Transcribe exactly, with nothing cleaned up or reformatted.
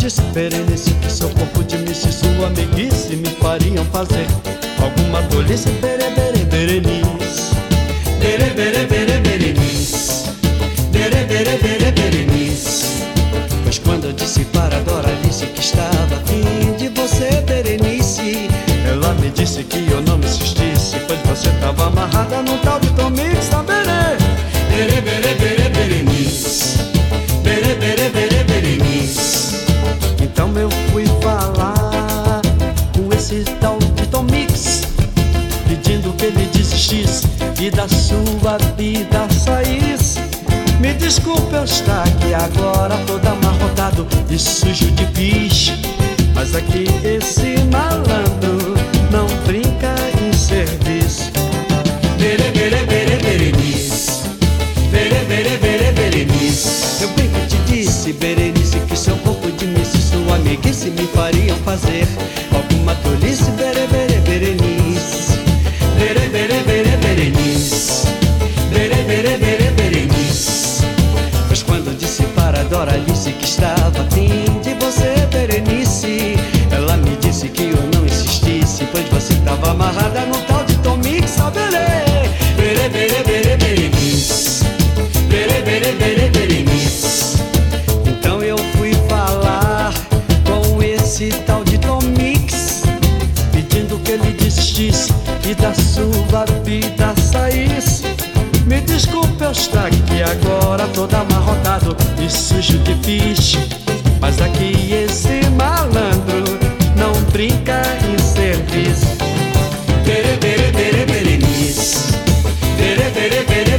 disse Berenice que seu corpo de missa e sua meiguice me fariam fazer alguma tolice. Bere, bere, Berenice. Bere, bere, bere, Berenice. Bere, bere, bere, Berenice. Pois quando eu disse para Doralice que estava a fim de você, Berenice, ela me disse que eu não insistisse, pois você estava amarrada num tal de Tom Mix. Tá, bere, bere, bere, bere, Berenice. Bere, bere, bere, Berenice. Então eu fui falar com esse tal de Tom Mix, pedindo que ele desistisse e da sua vida saísse. Me desculpe eu estar aqui agora todo amarrotado e sujo de bicho, mas aqui esse malandro não brinca em serviço. Bere, bere, bere, Berenice. Bere, bere, bere, Berenice. Eu bem que te disse, Berenice, que seu corpo de missa e sua amiguice me fariam fazer alguma tolice. Bere, bere, Berenice. Bere, bere, bere, Berenice. Bere, bere, bere, Berenice. Pois quando eu disse para Doralice que estava a fim de você, Berenice, ela me disse que eu não insistisse, pois você estava amarrada no tal de Tom Mix. Ah, bere, bere, bere, bere, Berenice. Bere, bere, bere, Berenice. Então eu fui falar com esse tal de Tom Mix, pedindo que ele desistisse e da sua vida saísse. Me desculpe eu estar aqui agora todo amarrotado e sujo de bicho, mas aqui esse malandro não brinca em serviço. Bere, bere, bere, Berenice. Bere, bere, bere,